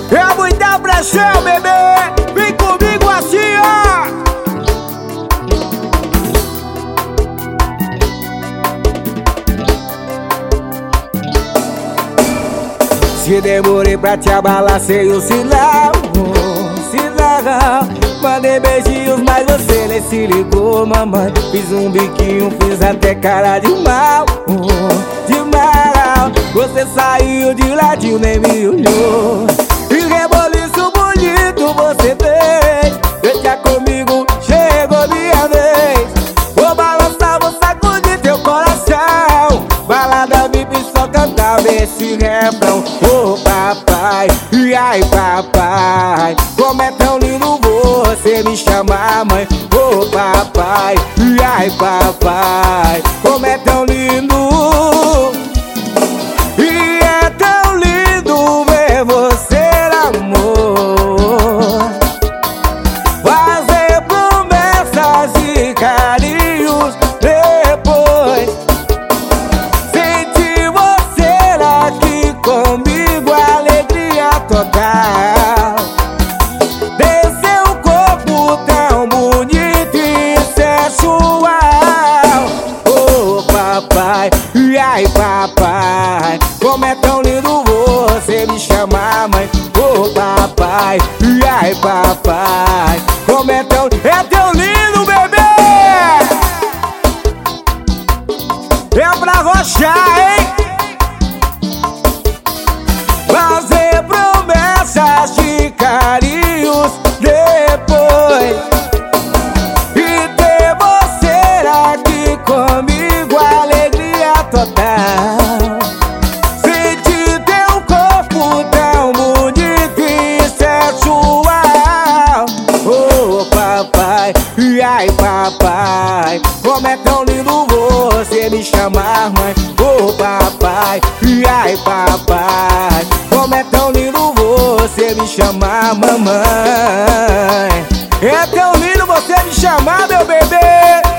É muita pressão, bebê. Vem comigo assim, ó. Se demorei pra te abalar, sei o sinal, sinal. Mandei beijinhos, mas você nem se ligou, mamãe. Fiz um biquinho, fiz até cara de mal, de mal. Você saiu de ladinho, nem me olhou. E reboliço bonito você fez. Deixa comigo, chegou minha vez. Vou balançar, vou sacudir teu coração. Balada VIP, só cantava esse refrão. Ô papai, e ai papai, como é tão lindo você me chamar mãe. Ô papai, e ai papai, como é tão lindo. E é tão lindo ver você, amor, fazer promessas e carinhos depois. Sentir você aqui comigo, alegria total. Descer um corpo tão bonito e sensual. Oh papai, e ai papai, como é tão lindo você me chamar mãe. Oh papai, e ai papai, como é tão lindo, bebê. É pra rochar, hein? Fazer promessas de carinhos depois. E ter você aqui comigo, alegria total. Sentir teu corpo tão bonito e sensual. Oh papai, e ai papai, como é tão lindo você me chamar mãe. Oh papai, e ai papai, como é tão lindo você me chamar mamãe. É tão lindo você me chamar, meu bebê.